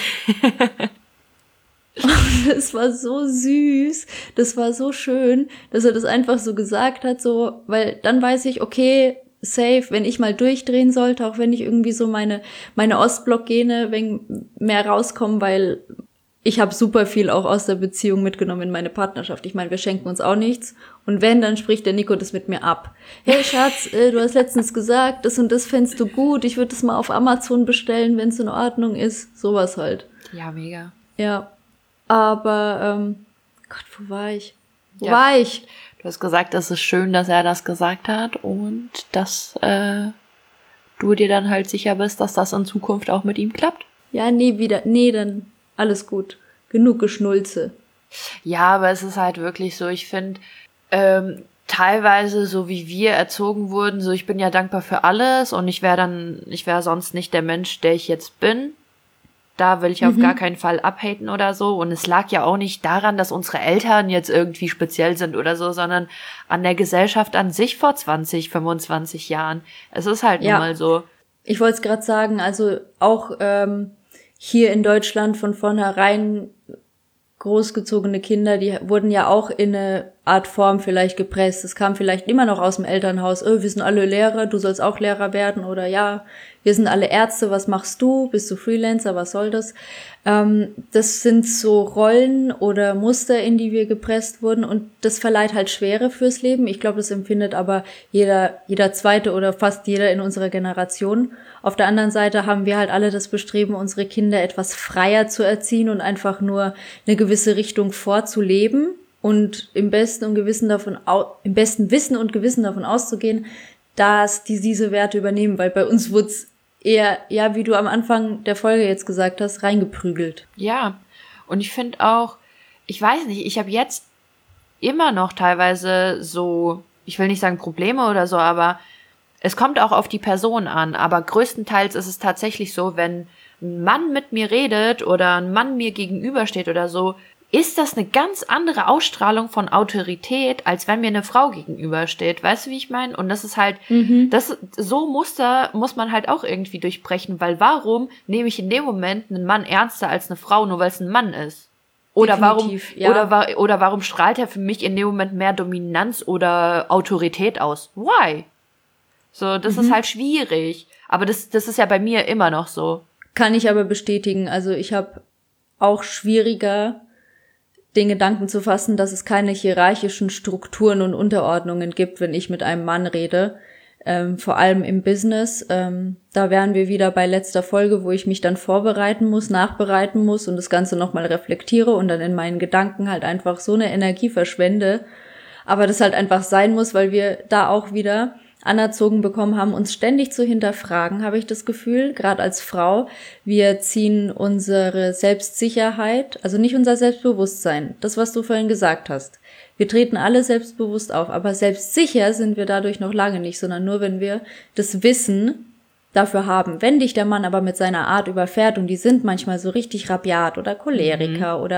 Und es war so süß, das war so schön, dass er das einfach so gesagt hat, so, weil dann weiß ich, okay, safe, wenn ich mal durchdrehen sollte, auch wenn ich irgendwie so meine Ostblock-Gene mehr rauskommen, weil ich habe super viel auch aus der Beziehung mitgenommen in meine Partnerschaft. Ich meine, wir schenken uns auch nichts. Und wenn, dann spricht der Nico das mit mir ab. Hey Schatz, du hast letztens gesagt, das und das fändest du gut. Ich würde das mal auf Amazon bestellen, wenn es in Ordnung ist. Sowas halt. Ja, mega. Ja. Aber, Gott, wo war ich? Wo war ich? Du hast gesagt, es ist schön, dass er das gesagt hat und dass du dir dann halt sicher bist, dass das in Zukunft auch mit ihm klappt. Ja, dann alles gut. Genug Geschnulze. Ja, aber es ist halt wirklich so, ich finde, teilweise, so wie wir erzogen wurden, so ich bin ja dankbar für alles und ich wäre sonst nicht der Mensch, der ich jetzt bin. Da will ich auf gar keinen Fall abhaten oder so. Und es lag ja auch nicht daran, dass unsere Eltern jetzt irgendwie speziell sind oder so, sondern an der Gesellschaft an sich vor 20, 25 Jahren. Es ist halt nun mal so. Ich wollte es gerade sagen, also auch hier in Deutschland von vornherein großgezogene Kinder, die wurden ja auch in eine Art Form vielleicht gepresst. Es kam vielleicht immer noch aus dem Elternhaus, wir sind alle Lehrer, du sollst auch Lehrer werden oder ja, wir sind alle Ärzte, was machst du? Bist du Freelancer, was soll das? Das sind so Rollen oder Muster, in die wir gepresst wurden und das verleiht halt Schwere fürs Leben. Ich glaube, das empfindet aber jeder Zweite oder fast jeder in unserer Generation. Auf der anderen Seite haben wir halt alle das Bestreben, unsere Kinder etwas freier zu erziehen und einfach nur eine gewisse Richtung vorzuleben und im besten Wissen und Gewissen davon auszugehen, dass diese Werte übernehmen, weil bei uns wurde es eher, ja, wie du am Anfang der Folge jetzt gesagt hast, reingeprügelt. Ja, und ich finde auch, ich weiß nicht, ich habe jetzt immer noch teilweise so, ich will nicht sagen Probleme oder so, aber es kommt auch auf die Person an, aber größtenteils ist es tatsächlich so, wenn ein Mann mit mir redet oder ein Mann mir gegenübersteht oder so, ist das eine ganz andere Ausstrahlung von Autorität, als wenn mir eine Frau gegenübersteht. Weißt du, wie ich meine? Und das ist halt, so Muster muss man halt auch irgendwie durchbrechen, weil warum nehme ich in dem Moment einen Mann ernster als eine Frau, nur weil es ein Mann ist? Oder warum strahlt er für mich in dem Moment mehr Dominanz oder Autorität aus? Why? So, das ist halt schwierig. Aber das ist ja bei mir immer noch so. Kann ich aber bestätigen. Also ich habe auch schwieriger, den Gedanken zu fassen, dass es keine hierarchischen Strukturen und Unterordnungen gibt, wenn ich mit einem Mann rede. Vor allem im Business. Da wären wir wieder bei letzter Folge, wo ich mich dann vorbereiten muss, nachbereiten muss und das Ganze nochmal reflektiere und dann in meinen Gedanken halt einfach so eine Energie verschwende. Aber das halt einfach sein muss, weil wir da auch wieder anerzogen bekommen haben, uns ständig zu hinterfragen, habe ich das Gefühl, gerade als Frau. Wir ziehen unsere Selbstsicherheit, also nicht unser Selbstbewusstsein, das, was du vorhin gesagt hast. Wir treten alle selbstbewusst auf, aber selbstsicher sind wir dadurch noch lange nicht, sondern nur, wenn wir das Wissen dafür haben. Wenn dich der Mann aber mit seiner Art überfährt und die sind manchmal so richtig rabiat oder Choleriker oder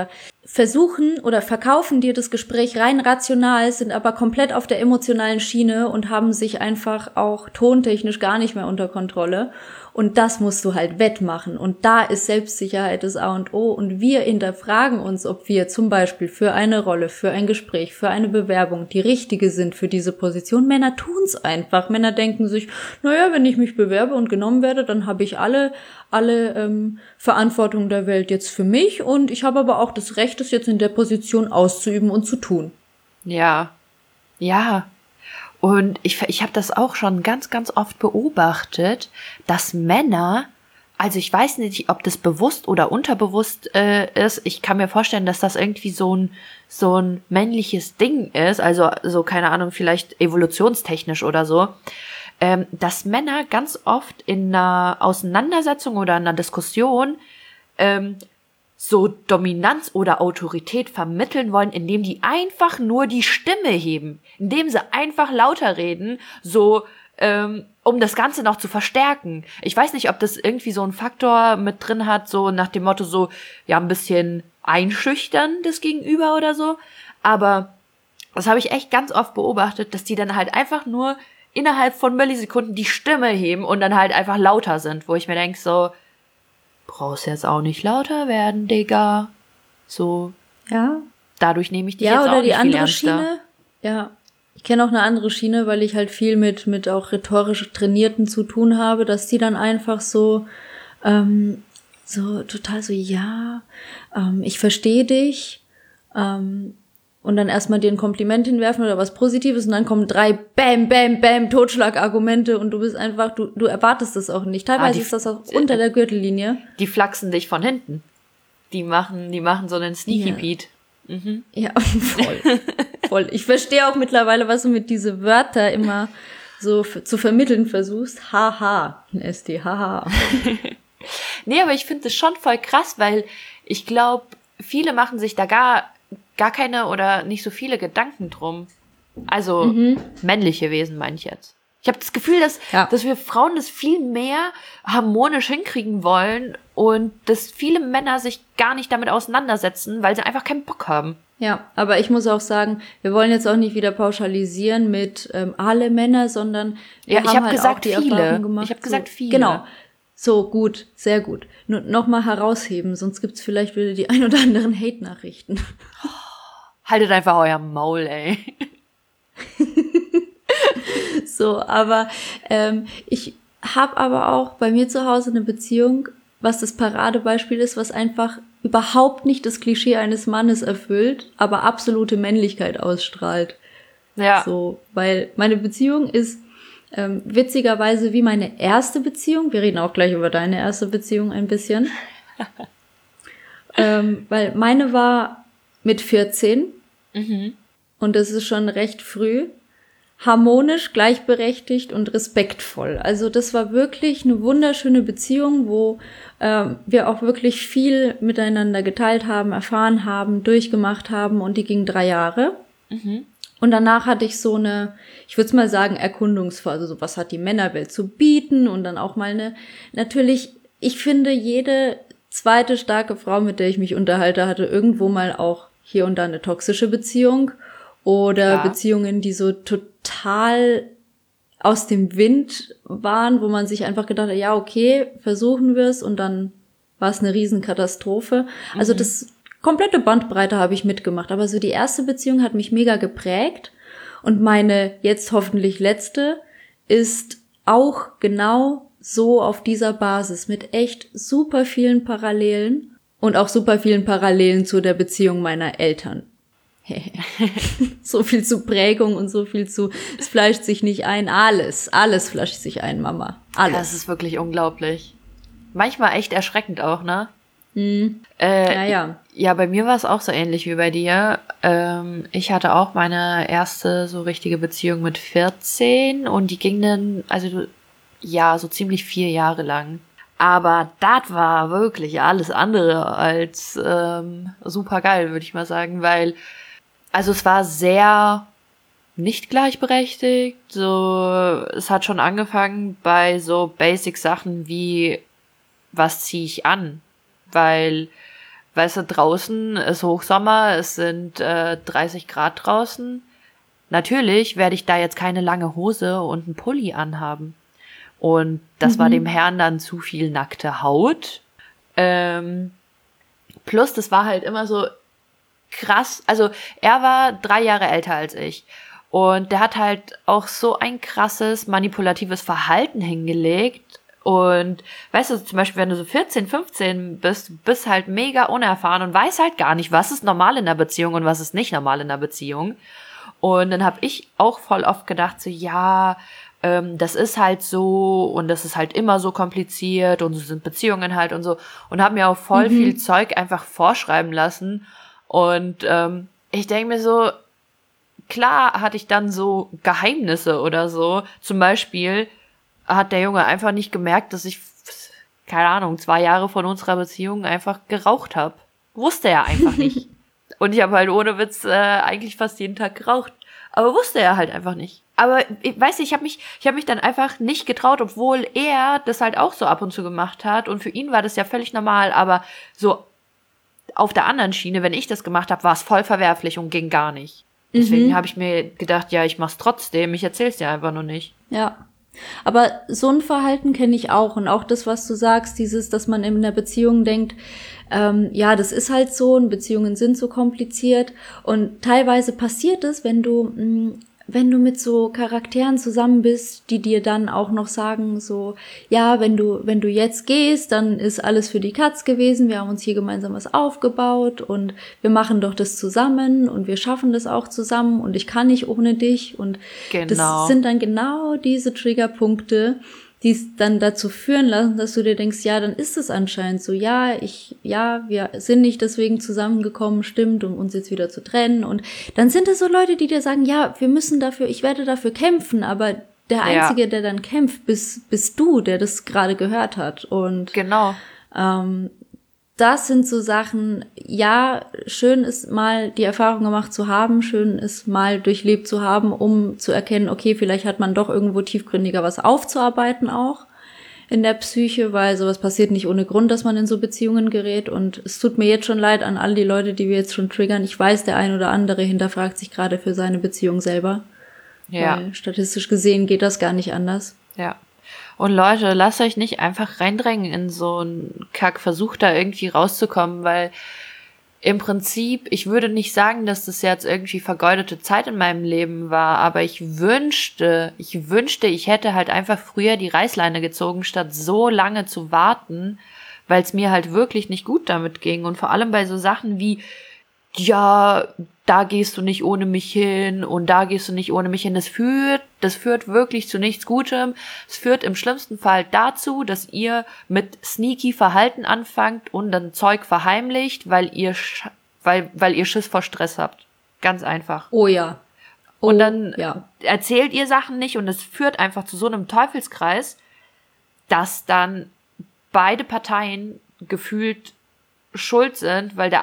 versuchen oder verkaufen dir das Gespräch rein rational, sind aber komplett auf der emotionalen Schiene und haben sich einfach auch tontechnisch gar nicht mehr unter Kontrolle. Und das musst du halt wettmachen. Und da ist Selbstsicherheit das A und O. Und wir hinterfragen uns, ob wir zum Beispiel für eine Rolle, für ein Gespräch, für eine Bewerbung die richtige sind für diese Position. Männer tun's einfach. Männer denken sich, naja, wenn ich mich bewerbe und genommen werde, dann habe ich alle Verantwortung der Welt jetzt für mich. Und ich habe aber auch das Recht, es jetzt in der Position auszuüben und zu tun. Ja, ja. Und ich habe das auch schon ganz, ganz oft beobachtet, dass Männer, also ich weiß nicht, ob das bewusst oder unterbewusst ist, ich kann mir vorstellen, dass das irgendwie so ein männliches Ding ist, also so, keine Ahnung, vielleicht evolutionstechnisch oder so, dass Männer ganz oft in einer Auseinandersetzung oder in einer Diskussion so Dominanz oder Autorität vermitteln wollen, indem die einfach nur die Stimme heben, indem sie einfach lauter reden, so um das Ganze noch zu verstärken. Ich weiß nicht, ob das irgendwie so einen Faktor mit drin hat, so nach dem Motto so, ja, ein bisschen einschüchtern das Gegenüber oder so, aber das habe ich echt ganz oft beobachtet, dass die dann halt einfach nur innerhalb von Millisekunden die Stimme heben und dann halt einfach lauter sind, wo ich mir denke so, brauchst jetzt auch nicht lauter werden, Digga. So. Ja. Dadurch nehme ich dich jetzt auch nicht viel ernster. Schiene. Ja. Ich kenne auch eine andere Schiene, weil ich halt viel mit auch rhetorisch Trainierten zu tun habe, dass die dann einfach so total so, ja, ich verstehe dich, und dann erstmal dir ein Kompliment hinwerfen oder was Positives und dann kommen 3 Bam, Bam, Bam Totschlagargumente und du bist einfach, du erwartest das auch nicht. Teilweise ist das auch unter der Gürtellinie. Die flachsen dich von hinten. Die machen so einen Sneaky Beat. Mhm. Ja, voll. Ich verstehe auch mittlerweile, was du mit diese Wörter immer so zu vermitteln versuchst. Haha, ST, haha. Nee, aber ich finde es schon voll krass, weil ich glaube, viele machen sich da gar keine oder nicht so viele Gedanken drum. Also männliche Wesen meine ich jetzt. Ich habe das Gefühl, dass wir Frauen das viel mehr harmonisch hinkriegen wollen und dass viele Männer sich gar nicht damit auseinandersetzen, weil sie einfach keinen Bock haben. Ja, aber ich muss auch sagen, wir wollen jetzt auch nicht wieder pauschalisieren mit alle Männer, sondern wir haben halt gesagt, auch die viele. Erfahrung gemacht. Ich habe gesagt viele. Genau. So, gut, sehr gut. Nur nochmal herausheben, sonst gibt's vielleicht wieder die ein oder anderen Hate-Nachrichten. Haltet einfach euer Maul, ey. So, aber ich habe aber auch bei mir zu Hause eine Beziehung, was das Paradebeispiel ist, was einfach überhaupt nicht das Klischee eines Mannes erfüllt, aber absolute Männlichkeit ausstrahlt. Ja. So, weil meine Beziehung ist witzigerweise wie meine erste Beziehung. Wir reden auch gleich über deine erste Beziehung ein bisschen. Weil meine war mit 14. Mhm. Und das ist schon recht früh. Harmonisch, gleichberechtigt und respektvoll. Also das war wirklich eine wunderschöne Beziehung, wo wir auch wirklich viel miteinander geteilt haben, erfahren haben, durchgemacht haben und die ging 3 Jahre. Mhm. Und danach hatte ich so eine, ich würde es mal sagen, Erkundungsphase. So, was hat die Männerwelt zu bieten? Und dann auch mal natürlich, ich finde, jede zweite starke Frau, mit der ich mich unterhalte, hatte irgendwo mal auch hier und da eine toxische Beziehung oder Beziehungen, die so total aus dem Wind waren, wo man sich einfach gedacht hat, ja, okay, versuchen wir es und dann war es eine Riesenkatastrophe. Also das komplette Bandbreite habe ich mitgemacht, aber so die erste Beziehung hat mich mega geprägt und meine jetzt hoffentlich letzte ist auch genau so auf dieser Basis mit echt super vielen Parallelen und auch super vielen Parallelen zu der Beziehung meiner Eltern. So viel zu Prägung und so viel zu, es fleischt sich nicht ein, alles fleischt sich ein, Mama, alles. Das ist wirklich unglaublich. Manchmal echt erschreckend auch, ne? Ja, bei mir war es auch so ähnlich wie bei dir. Ich hatte auch meine erste so richtige Beziehung mit 14 und die ging dann, also ja, so ziemlich 4 Jahre lang. Aber das war wirklich alles andere als super geil, würde ich mal sagen, weil also es war sehr nicht gleichberechtigt. So, es hat schon angefangen bei so Basic-Sachen wie was ziehe ich an? Weil weißt du, draußen ist Hochsommer, es sind 30 Grad draußen. Natürlich werde ich da jetzt keine lange Hose und einen Pulli anhaben. Und das war dem Herrn dann zu viel nackte Haut. Plus, das war halt immer so krass. Also er war 3 Jahre älter als ich. Und der hat halt auch so ein krasses manipulatives Verhalten hingelegt. Und weißt du, zum Beispiel, wenn du so 14, 15 bist halt mega unerfahren und weißt halt gar nicht, was ist normal in der Beziehung und was ist nicht normal in der Beziehung. Und dann habe ich auch voll oft gedacht, so ja, das ist halt so und das ist halt immer so kompliziert und so sind Beziehungen halt und so. Und habe mir auch voll viel Zeug einfach vorschreiben lassen. Und ich denke mir so, klar hatte ich dann so Geheimnisse oder so. Zum Beispiel hat der Junge einfach nicht gemerkt, dass ich, keine Ahnung, 2 Jahre von unserer Beziehung einfach geraucht habe. Wusste er einfach nicht. Und ich habe halt ohne Witz eigentlich fast jeden Tag geraucht. Aber wusste er halt einfach nicht. Aber weißt du, ich habe mich dann einfach nicht getraut, obwohl er das halt auch so ab und zu gemacht hat. Und für ihn war das ja völlig normal. Aber so auf der anderen Schiene, wenn ich das gemacht habe, war es voll verwerflich und ging gar nicht. Deswegen habe ich mir gedacht, ja, ich mach's trotzdem, ich erzähl's dir einfach nur nicht. Ja. Aber so ein Verhalten kenne ich auch. Und auch das, was du sagst, dieses, dass man in einer Beziehung denkt, ja, das ist halt so und Beziehungen sind so kompliziert. Und teilweise passiert es, wenn du mit so Charakteren zusammen bist, die dir dann auch noch sagen, so, ja, wenn du jetzt gehst, dann ist alles für die Katz gewesen, wir haben uns hier gemeinsam was aufgebaut und wir machen doch das zusammen und wir schaffen das auch zusammen und ich kann nicht ohne dich und das sind dann genau diese Triggerpunkte, die es dann dazu führen lassen, dass du dir denkst, ja, dann ist es anscheinend so, ja, wir sind nicht deswegen zusammengekommen, stimmt, um uns jetzt wieder zu trennen. Und dann sind es so Leute, die dir sagen, ja, ich werde dafür kämpfen, aber der Einzige, der dann kämpft, bist du, der das gerade gehört hat. Und genau. Das sind so Sachen, ja, schön ist mal die Erfahrung gemacht zu haben, schön ist mal durchlebt zu haben, um zu erkennen, okay, vielleicht hat man doch irgendwo tiefgründiger was aufzuarbeiten auch in der Psyche, weil sowas passiert nicht ohne Grund, dass man in so Beziehungen gerät und es tut mir jetzt schon leid an all die Leute, die wir jetzt schon triggern. Ich weiß, der ein oder andere hinterfragt sich gerade für seine Beziehung selber. Ja. Weil statistisch gesehen geht das gar nicht anders. Ja. Und Leute, lasst euch nicht einfach reindrängen in so einen Kack, versucht da irgendwie rauszukommen, weil im Prinzip, ich würde nicht sagen, dass das jetzt irgendwie vergeudete Zeit in meinem Leben war, aber ich wünschte, ich hätte halt einfach früher die Reißleine gezogen, statt so lange zu warten, weil es mir halt wirklich nicht gut damit ging. Und vor allem bei so Sachen wie, ja, da gehst du nicht ohne mich hin und da gehst du nicht ohne mich hin. Das führt wirklich zu nichts Gutem. Es führt im schlimmsten Fall dazu, dass ihr mit sneaky Verhalten anfangt und dann Zeug verheimlicht, weil ihr Schiss vor Stress habt. Ganz einfach. Oh ja. Und dann erzählt ihr Sachen nicht und es führt einfach zu so einem Teufelskreis, dass dann beide Parteien gefühlt schuld sind, weil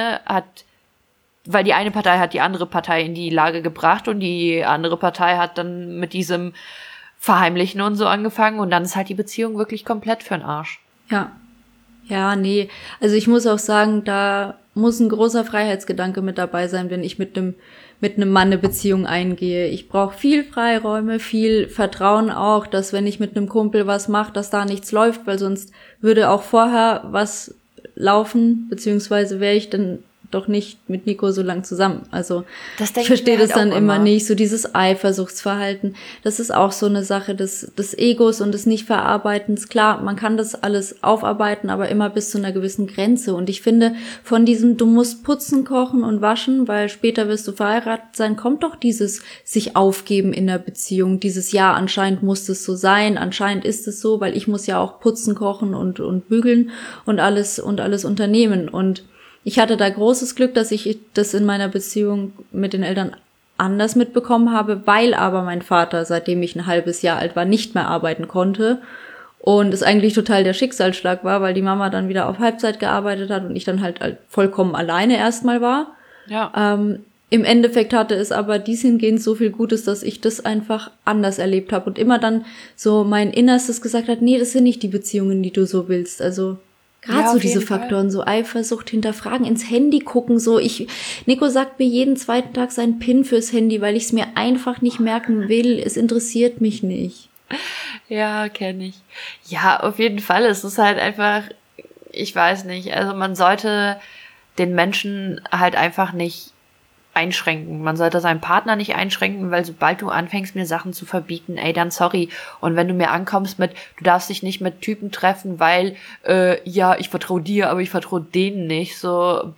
die eine Partei hat die andere Partei in die Lage gebracht und die andere Partei hat dann mit diesem Verheimlichen und so angefangen und dann ist halt die Beziehung wirklich komplett für'n Arsch. Ja. Ja, nee. Also ich muss auch sagen, da muss ein großer Freiheitsgedanke mit dabei sein, wenn ich mit einem Mann eine Beziehung eingehe. Ich brauche viel Freiräume, viel Vertrauen auch, dass wenn ich mit einem Kumpel was mache, dass da nichts läuft, weil sonst würde auch vorher was laufen, beziehungsweise wäre ich dann doch nicht mit Nico so lang zusammen. Also ich verstehe das dann immer nicht, so dieses Eifersuchtsverhalten. Das ist auch so eine Sache des Egos und des Nicht-Verarbeitens. Klar, man kann das alles aufarbeiten, aber immer bis zu einer gewissen Grenze. Und ich finde, von diesem, du musst putzen, kochen und waschen, weil später wirst du verheiratet sein, kommt doch dieses sich aufgeben in der Beziehung. Dieses, ja, anscheinend muss es so sein, anscheinend ist es so, weil ich muss ja auch putzen, kochen und bügeln und alles unternehmen. Und ich hatte da großes Glück, dass ich das in meiner Beziehung mit den Eltern anders mitbekommen habe, weil aber mein Vater, seitdem ich ein halbes Jahr alt war, nicht mehr arbeiten konnte und es eigentlich total der Schicksalsschlag war, weil die Mama dann wieder auf Halbzeit gearbeitet hat und ich dann halt vollkommen alleine erstmal war. Ja. Im Endeffekt hatte es aber dies hingehend so viel Gutes, dass ich das einfach anders erlebt habe und immer dann so mein Innerstes gesagt hat, nee, das sind nicht die Beziehungen, die du so willst, also Gerade Ja, so auf diese jeden Fall. Faktoren, so Eifersucht, hinterfragen, ins Handy gucken, so Nico sagt mir jeden zweiten Tag seinen PIN fürs Handy, weil ich es mir einfach nicht merken will. Es interessiert mich nicht. Ja, kenne ich. Ja, auf jeden Fall. Es ist halt einfach, ich weiß nicht, also man sollte den Menschen halt einfach nicht einschränken. Man sollte seinen Partner nicht einschränken, weil sobald du anfängst, mir Sachen zu verbieten, ey, dann sorry. Und wenn du mir ankommst mit, du darfst dich nicht mit Typen treffen, weil, ja, ich vertraue dir, aber ich vertraue denen nicht, so,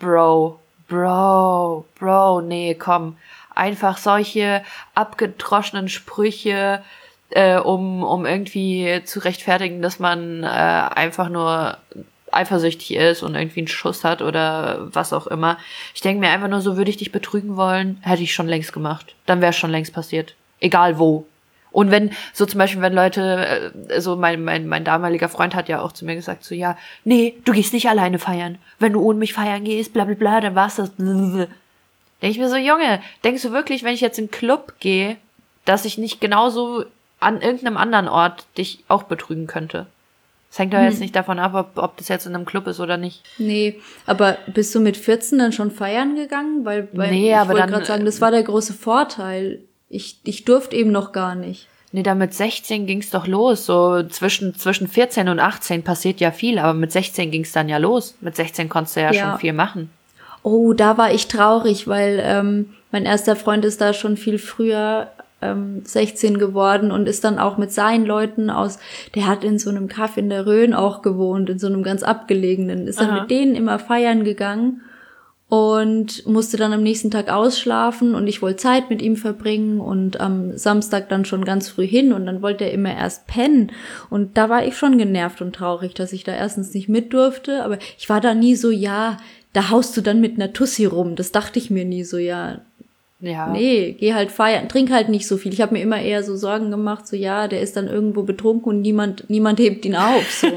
Bro, nee, komm. Einfach solche abgedroschenen Sprüche, um irgendwie zu rechtfertigen, dass man einfach nur eifersüchtig ist und irgendwie einen Schuss hat oder was auch immer. Ich denke mir einfach nur, so würde ich dich betrügen wollen, hätte ich schon längst gemacht. Dann wäre es schon längst passiert. Egal wo. Und wenn, so zum Beispiel, wenn Leute, so mein damaliger Freund hat ja auch zu mir gesagt, so, ja, nee, du gehst nicht alleine feiern. Wenn du ohne mich feiern gehst, bla bla bla, dann war's das. Denke ich mir so, Junge, denkst du wirklich, wenn ich jetzt in den Club gehe, dass ich nicht genauso an irgendeinem anderen Ort dich auch betrügen könnte? Es hängt doch jetzt nicht davon ab, ob das jetzt in einem Club ist oder nicht. Nee, aber bist du mit 14 dann schon feiern gegangen? Weil Nee, ich aber wollte dann gerade sagen, das war der große Vorteil. Ich durfte eben noch gar nicht. Nee, da mit 16 ging's doch los. So zwischen 14 und 18 passiert ja viel, aber mit 16 ging's dann ja los. Mit 16 konntest du ja schon viel machen. Oh, da war ich traurig, weil mein erster Freund ist da schon viel früher 16 geworden und ist dann auch mit seinen Leuten der hat in so einem Kaff in der Rhön auch gewohnt, in so einem ganz abgelegenen, ist dann mit denen immer feiern gegangen und musste dann am nächsten Tag ausschlafen und ich wollte Zeit mit ihm verbringen und am Samstag dann schon ganz früh hin und dann wollte er immer erst pennen und da war ich schon genervt und traurig, dass ich da erstens nicht mit durfte, aber ich war da nie so, ja, da haust du dann mit einer Tussi rum, das dachte ich mir nie so, ja. Nee, geh halt feiern, trink halt nicht so viel. Ich habe mir immer eher so Sorgen gemacht, so ja, der ist dann irgendwo betrunken und niemand hebt ihn auf. So.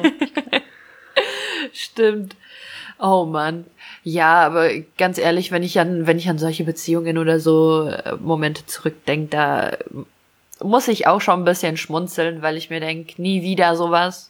Stimmt. Oh Mann. Ja, aber ganz ehrlich, wenn ich an solche Beziehungen oder so Momente zurückdenke, da muss ich auch schon ein bisschen schmunzeln, weil ich mir denke, nie wieder sowas.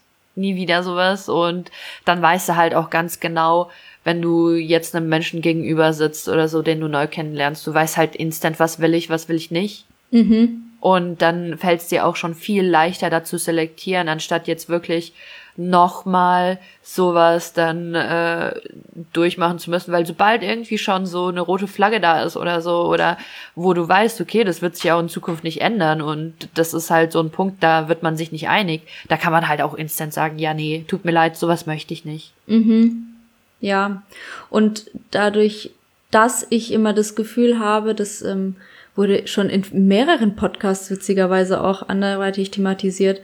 Und dann weißt du halt auch ganz genau, wenn du jetzt einem Menschen gegenüber sitzt oder so, den du neu kennenlernst, du weißt halt instant, was will ich nicht. Und dann fällt es dir auch schon viel leichter, da zu selektieren, anstatt jetzt wirklich nochmal sowas dann durchmachen zu müssen, weil sobald irgendwie schon so eine rote Flagge da ist oder so, oder wo du weißt, okay, das wird sich ja auch in Zukunft nicht ändern und das ist halt so ein Punkt, da wird man sich nicht einig, da kann man halt auch instant sagen, ja, nee, tut mir leid, sowas möchte ich nicht. Ja, und dadurch, dass ich immer das Gefühl habe, das wurde schon in mehreren Podcasts witzigerweise auch anderweitig thematisiert,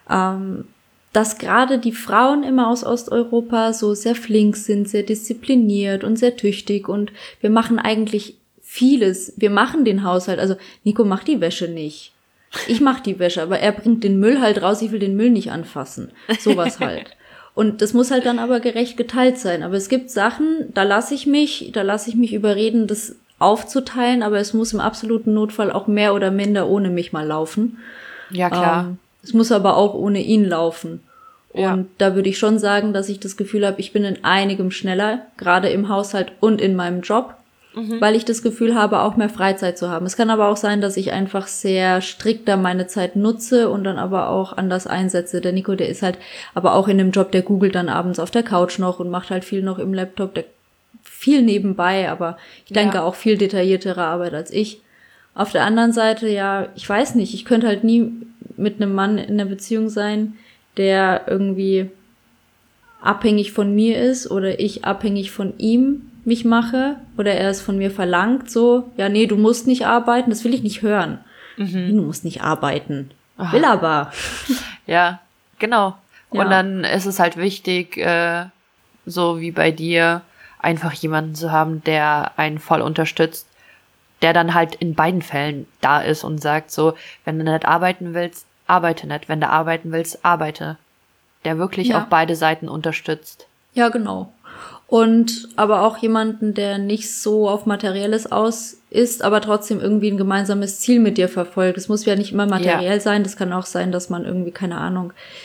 dass gerade die Frauen immer aus Osteuropa so sehr flink sind, sehr diszipliniert und sehr tüchtig und wir machen eigentlich vieles. Wir machen den Haushalt, also Nico macht die Wäsche nicht. Ich mach die Wäsche, aber er bringt den Müll halt raus, ich will den Müll nicht anfassen. Sowas halt. Und das muss halt dann aber gerecht geteilt sein. Aber es gibt Sachen, da lasse ich mich überreden, das aufzuteilen, aber es muss im absoluten Notfall auch mehr oder minder ohne mich mal laufen. Ja, klar. Es muss aber auch ohne ihn laufen. Ja. Und da würde ich schon sagen, dass ich das Gefühl habe, ich bin in einigem schneller, gerade im Haushalt und in meinem Job, weil ich das Gefühl habe, auch mehr Freizeit zu haben. Es kann aber auch sein, dass ich einfach sehr strikter meine Zeit nutze und dann aber auch anders einsetze. Der Nico, der ist halt aber auch in dem Job, der googelt dann abends auf der Couch noch und macht halt viel noch im Laptop, der viel nebenbei, aber ich denke auch viel detailliertere Arbeit als ich. Auf der anderen Seite, ja, ich weiß nicht, ich könnte halt nie mit einem Mann in einer Beziehung sein, der irgendwie abhängig von mir ist oder ich abhängig von ihm mich mache oder er es von mir verlangt, so, ja, nee, du musst nicht arbeiten, das will ich nicht hören. Du musst nicht arbeiten. Will aber. Ja, genau. Ja. Und dann ist es halt wichtig, so wie bei dir, einfach jemanden zu haben, der einen voll unterstützt, der dann halt in beiden Fällen da ist und sagt so, wenn du nicht arbeiten willst, arbeite nicht. Wenn du arbeiten willst, arbeite. Der wirklich auch beide Seiten unterstützt. Ja, genau. Und aber auch jemanden, der nicht so auf Materielles aus ist, aber trotzdem irgendwie ein gemeinsames Ziel mit dir verfolgt. Es muss ja nicht immer materiell sein, das kann auch sein, dass man irgendwie, keine Ahnung,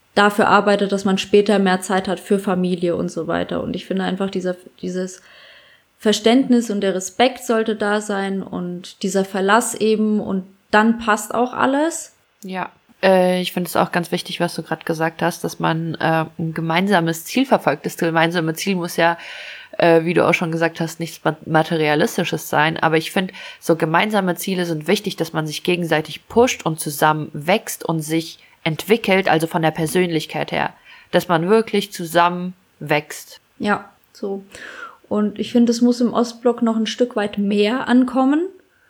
dafür arbeitet, dass man später mehr Zeit hat für Familie und so weiter. Und ich finde einfach dieses Verständnis und der Respekt sollte da sein und dieser Verlass eben und dann passt auch alles. Ja. Ich finde es auch ganz wichtig, was du gerade gesagt hast, dass man ein gemeinsames Ziel verfolgt. Das gemeinsame Ziel muss ja, wie du auch schon gesagt hast, nichts Materialistisches sein. Aber ich finde, so gemeinsame Ziele sind wichtig, dass man sich gegenseitig pusht und zusammen wächst und sich entwickelt, also von der Persönlichkeit her. Dass man wirklich zusammen wächst. Ja, so. Und ich finde, es muss im Ostblock noch ein Stück weit mehr ankommen.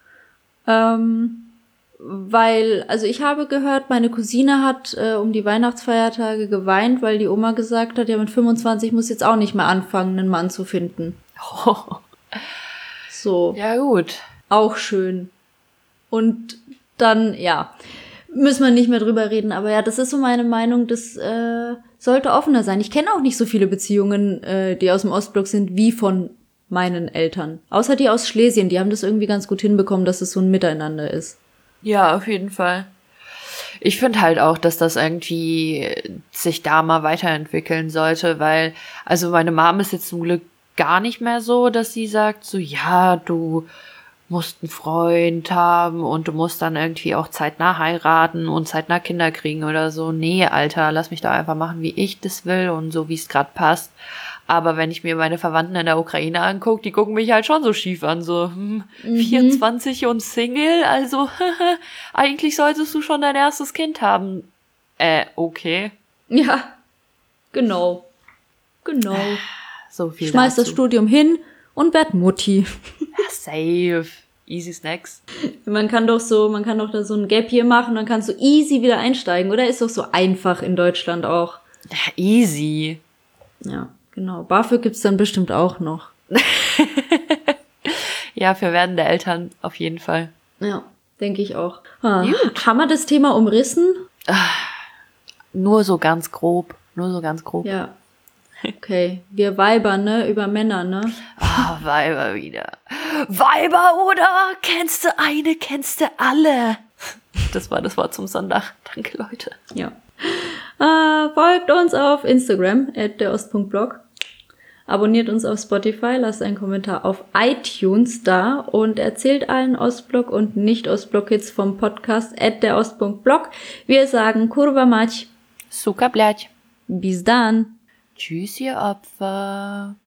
Weil, also ich habe gehört, meine Cousine hat um die Weihnachtsfeiertage geweint, weil die Oma gesagt hat, ja mit 25 muss jetzt auch nicht mehr anfangen, einen Mann zu finden. Oh. So. Ja, gut. Auch schön. Und dann, ja, müssen wir nicht mehr drüber reden, aber ja, das ist so meine Meinung, das sollte offener sein. Ich kenne auch nicht so viele Beziehungen, die aus dem Ostblock sind, wie von meinen Eltern. Außer die aus Schlesien, die haben das irgendwie ganz gut hinbekommen, dass es so ein Miteinander ist. Ja, auf jeden Fall. Ich finde halt auch, dass das irgendwie sich da mal weiterentwickeln sollte, weil, also meine Mom ist jetzt zum Glück gar nicht mehr so, dass sie sagt, so, ja, du musst einen Freund haben und du musst dann irgendwie auch zeitnah heiraten und zeitnah Kinder kriegen oder so. Nee, Alter, lass mich da einfach machen, wie ich das will und so, wie es gerade passt. Aber wenn ich mir meine Verwandten in der Ukraine angucke, die gucken mich halt schon so schief an, so 24 und Single, also eigentlich solltest du schon dein erstes Kind haben. Okay. Ja, genau. So viel Schmeiß dazu. das Studium hin und werd Mutti. Ja, safe. Easy Snacks. Man kann doch da so ein Gap hier machen, dann kannst du easy wieder einsteigen, oder? Ist doch so einfach in Deutschland auch. Ja, easy. Ja. Genau, BAföG gibt's dann bestimmt auch noch. Ja, für werdende Eltern auf jeden Fall. Ja, denke ich auch. Haben wir das Thema umrissen? Nur so ganz grob. Ja. Okay, wir Weiber, ne? Über Männer, ne? Weiber wieder. Weiber oder kennst du eine, kennst du alle? Das war das Wort zum Sonntag. Danke, Leute. Ja. Folgt uns auf Instagram, @derOst.blog. Abonniert uns auf Spotify, lasst einen Kommentar auf iTunes da und erzählt allen Ostblock- und Nicht-Ostblock-Kids vom Podcast @derOst.blog. Wir sagen Kurwa mać. Suka blać. Bis dann. Tschüss, ihr Opfer.